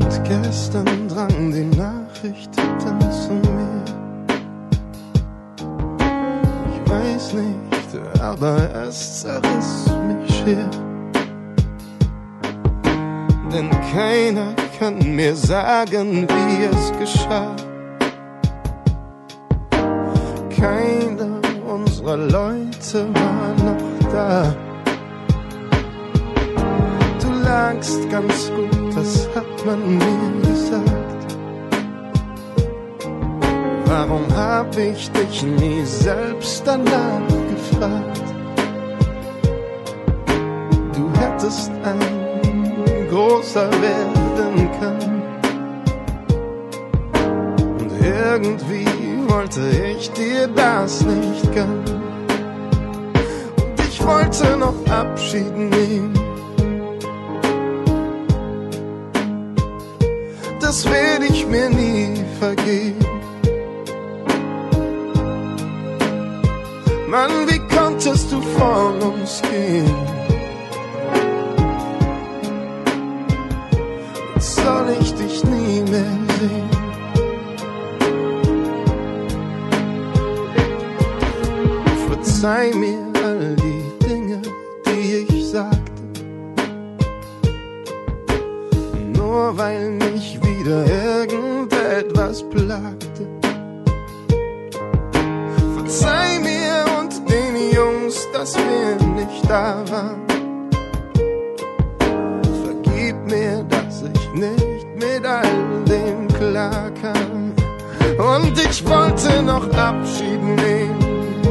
Und gestern drang die Nachricht dann zu mir. Ich weiß nicht, aber es zerriss mich schier. Denn keiner kann mir sagen, wie es geschah. Keiner unserer Leute war noch da. Du lagst ganz gut, das hat man mir gesagt. Warum hab ich dich nie selbst danach gefragt? Du hättest ein großer werden können. Und irgendwie wollte ich dir das nicht gönnen. Und ich wollte noch Abschied nehmen. Das werd ich mir nie vergeben. Mann, wie konntest du von uns gehen? Jetzt soll ich dich nie mehr sehen. Verzeih mir all die Dinge, die ich sagte, nur weil mich wieder irgendetwas plagte. Verzeih mir und den Jungs, dass wir nicht da waren. Vergib mir, dass ich nicht mit all dem klarkam. Und ich wollte noch Abschied nehmen.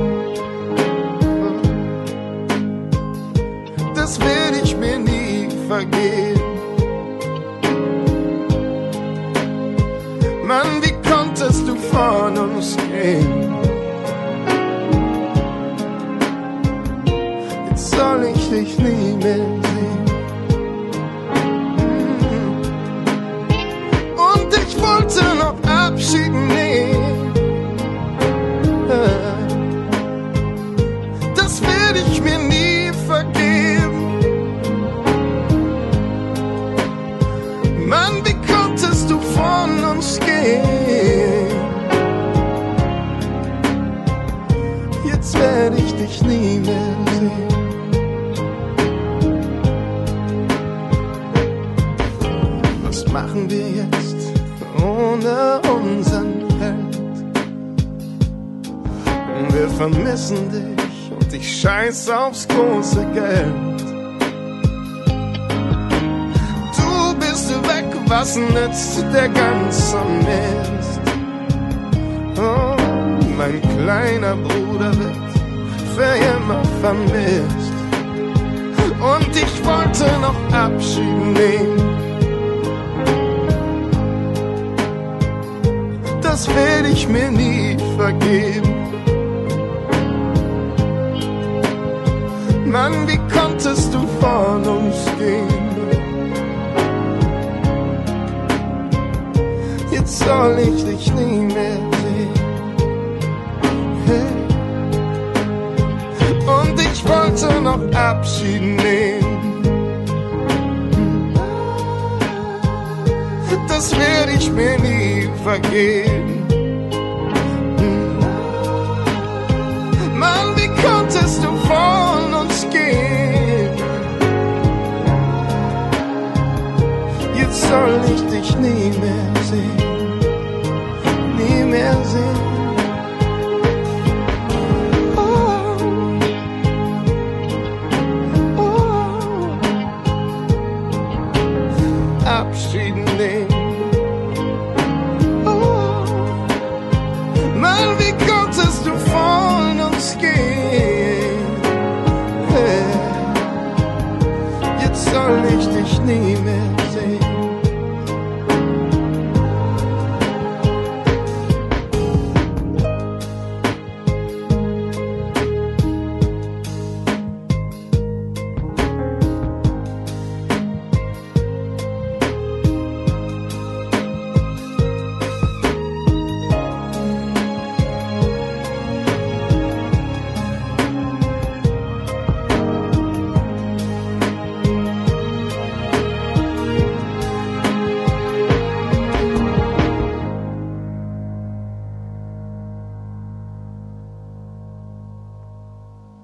Das werd ich mir nie vergeben. Mann, wie konntest du von uns gehen? Jetzt soll ich dich nie mehr sehen. Und ich wollte noch Abschied nehmen. Das werd ich mir nie vergeben. Mann, wie konntest du von uns gehen? Jetzt werd ich dich nie mehr sehen. Was machen wir jetzt ohne unseren Held? Wir vermissen dich und ich scheiß aufs große Geld. Du bist weg, was nützt der ganze Mist? Oh, mein kleiner Bruder wird für immer vermisst. Und ich wollte noch Abschied nehmen. Das werd ich mir nie vergeben. Mann, wie konntest du von uns gehen? Jetzt soll ich dich nie mehr sehen. Hey. Und ich wollte noch Abschied nehmen. Das werd ich mir nie vergeben. Mann, wie konntest du von uns gehen? Jetzt soll ich dich nie mehr sehen. Nie mehr sehen. Abschied nehmen. Oh, Mann, wie konntest du von uns gehen? Hey, jetzt soll ich dich nie mehr sehen.